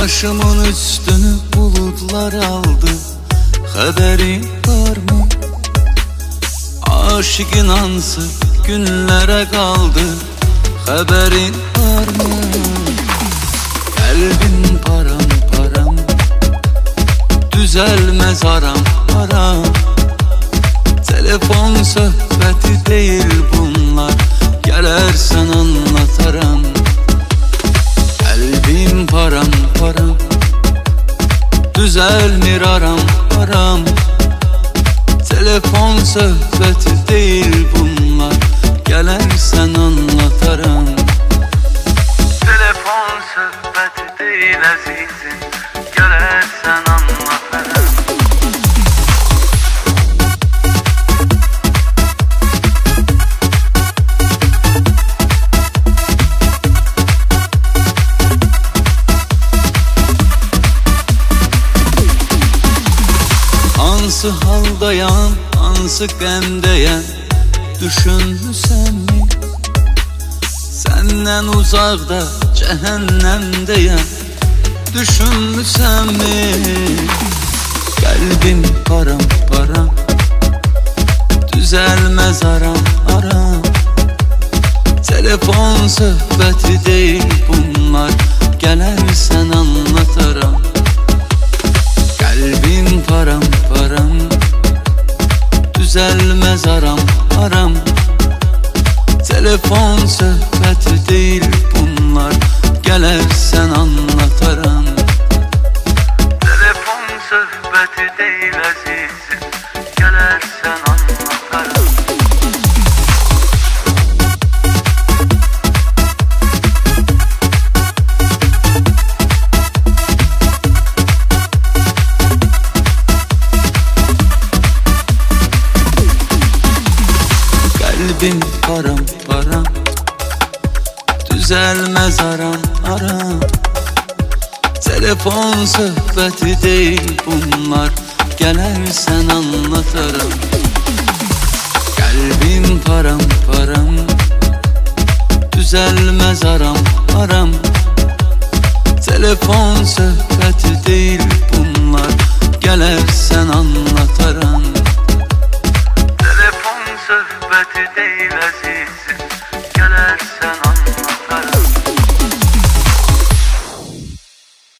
Başımın üstünü bulutlar aldı, haberin var mı? Aşık inansı günlere kaldı, haberin var mı? Kalbim param, düzelmez aram. Telefon sohbeti değil bunlar, gelersen anlatarım. Kalbim param, düzelmir aram. Telefon sohbeti değil bunlar, gelersen anlatarım. Telefon sohbeti değil azizim, gelersen anlatarım. Hansı haldayam, hansı qəmdəyəm, düşünmüsən mi? Səndən uzaqda cəhənnəmdəyəm, düşünmüsən mi? Qəlbim param, düzəlməz aram. Telefon söhbəti deyil bunlar, gələrsən anlataram. Qəlbim param, düzelmez aram. Telefon sohbeti değil bunlar, gelersen anlatarım. Telefon sohbeti değil azizim, gelersen anlatarım. Kalbim param, düzelmez aram. Telefon sohbeti değil bunlar, gelersen anlatarım. Kalbim param, düzelmez aram. Telefon sohbeti değil bunlar, gelersen anlatarım. Sohbeti değil azizim,